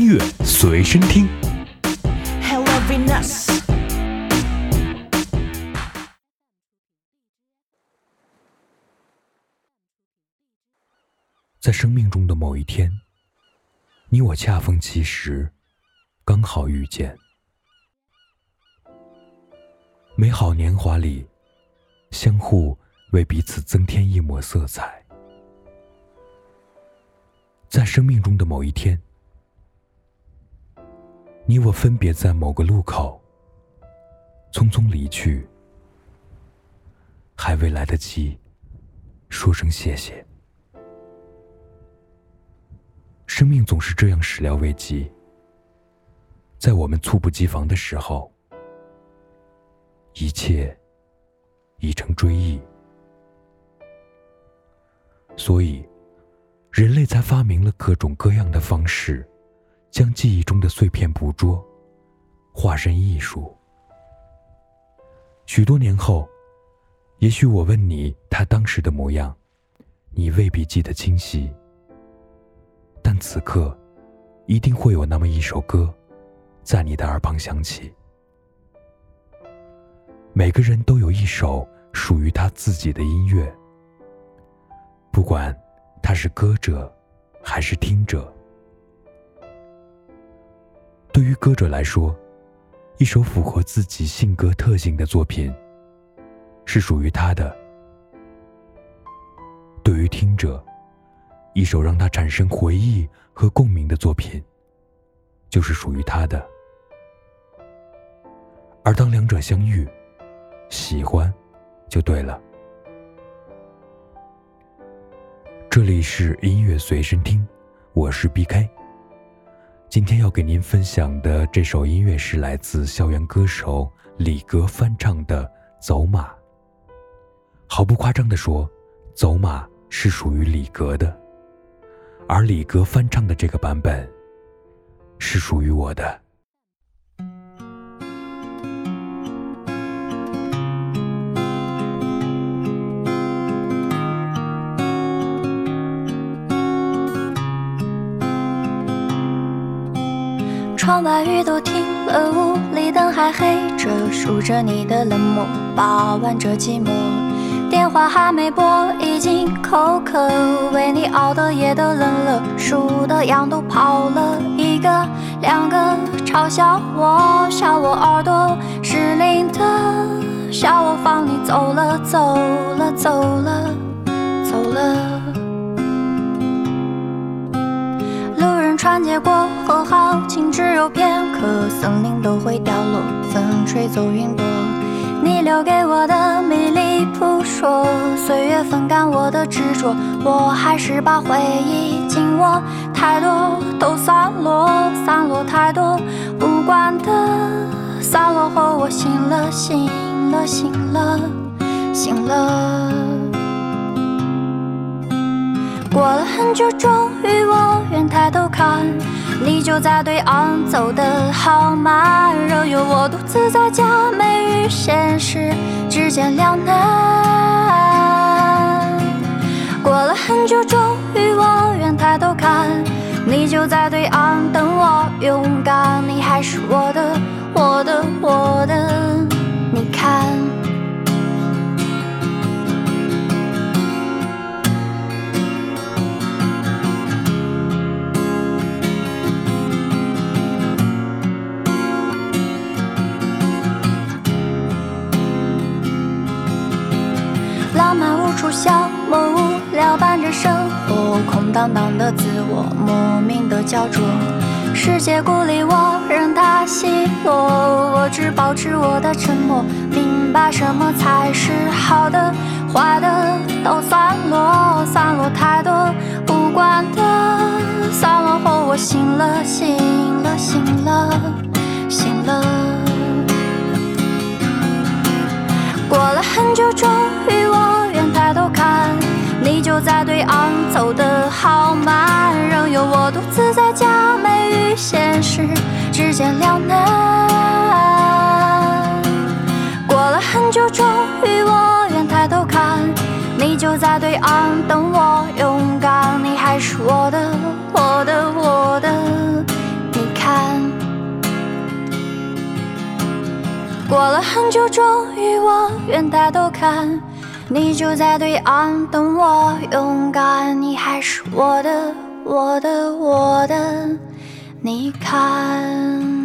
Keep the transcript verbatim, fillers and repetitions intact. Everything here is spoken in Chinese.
乐随身听。在生命中的某一天，你我恰逢其时，刚好遇见。美好年华里，相互为彼此增添一抹色彩。在生命中的某一天，你我分别在某个路口，匆匆离去，还未来得及说声谢谢。生命总是这样始料未及，在我们猝不及防的时候，一切已成追忆。所以人类才发明了各种各样的方式，将记忆中的碎片捕捉，化身艺术。许多年后，也许我问你他当时的模样，你未必记得清晰，但此刻一定会有那么一首歌在你的耳旁响起。每个人都有一首属于他自己的音乐，不管他是歌者还是听者。对于歌者来说，一首符合自己性格特性的作品是属于他的；对于听者，一首让他产生回忆和共鸣的作品就是属于他的。而当两者相遇，喜欢就对了。这里是音乐随身听，我是 B K。 今天要给您分享的这首音乐是来自校园歌手李格翻唱的《走马》。毫不夸张地说，《走马》是属于李格的，而李格翻唱的这个版本是属于我的。 窗外雨都停了，屋里灯还黑着，数着你的冷漠，把玩着寂寞。电话还没拨，已经口渴，为你熬的夜都冷了，数的羊都跑了，一个两个嘲笑我，笑我耳朵失灵的，笑我放你走了走了走了走了。船接过河好景只有片刻，森林都会掉落，风吹走云朵，你留给我的迷离扑朔，岁月风干我的执着，我还是把回忆紧握，太多都散落，散落太多无关的，散落后我醒了醒了醒了醒了。过了很久，终于我愿抬头看，你就在对岸走得好慢，任由我独自在假寐与现实之间两难。过了很久，终于我愿抬头看，你就在对岸等我勇敢，你还是我的我的我的，你看浪漫无处消磨，无聊伴着生活，空荡荡的自我，莫名的焦灼，世界孤立我，任它奚落，我只保持我的沉默，明白什么才是好的，坏的都散落，散落太多无关的，散落后我醒了醒了醒了醒了。过了很久，终于我愿抬头看，你就在对岸走得好慢，任由我独自在假寐与现实之间两难。过了很久，终于我愿抬头看，你就在对岸等我勇敢，你还是我的我的我的，你了很久，终于我愿抬头看，你就在对岸等我勇敢，你还是我的，我的，我的，你看。